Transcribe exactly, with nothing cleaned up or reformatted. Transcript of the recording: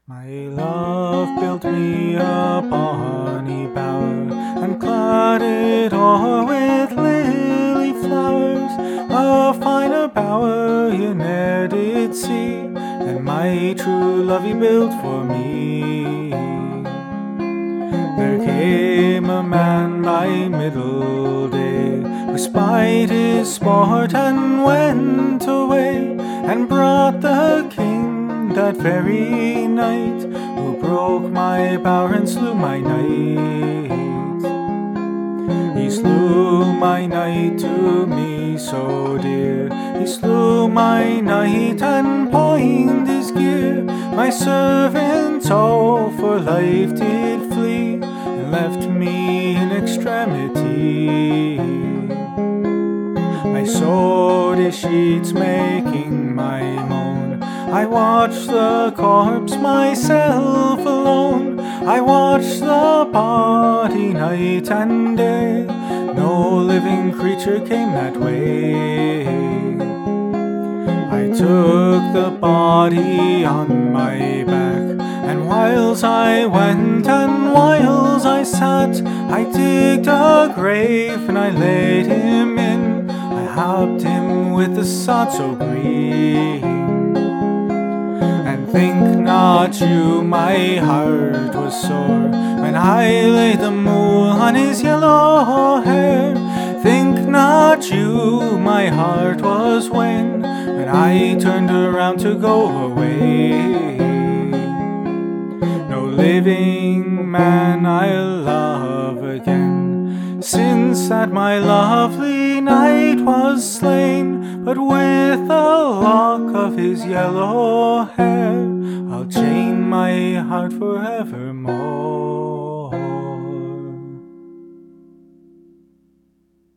My love built me a bonny bower and clad it all with lily flowers. A finer bower you ne'er did see than my true love he built for me. There came a man by middle day who spied his sport and went away and brought the king that very night, who broke my bower and slew my knight. He slew my knight to me so dear, he slew my knight and poined his gear. My servants all for life did flee, and left me in extremity. I sewed his sheets making my moan, I watched the corpse myself alone. I watched the body night and day, no living creature came that way. I took the body on my back, and whiles I went and whiles I sat, I digged a grave and I laid him in, I happed him with the sod so green. And think not you my heart was sore when I laid the mool on his yellow hair. Think not you my heart was wan when I turned around to go away. No living man I'll love again, since that my lovely knight was slain. But with a lock of his yellow hair, I'll chain my heart forevermore.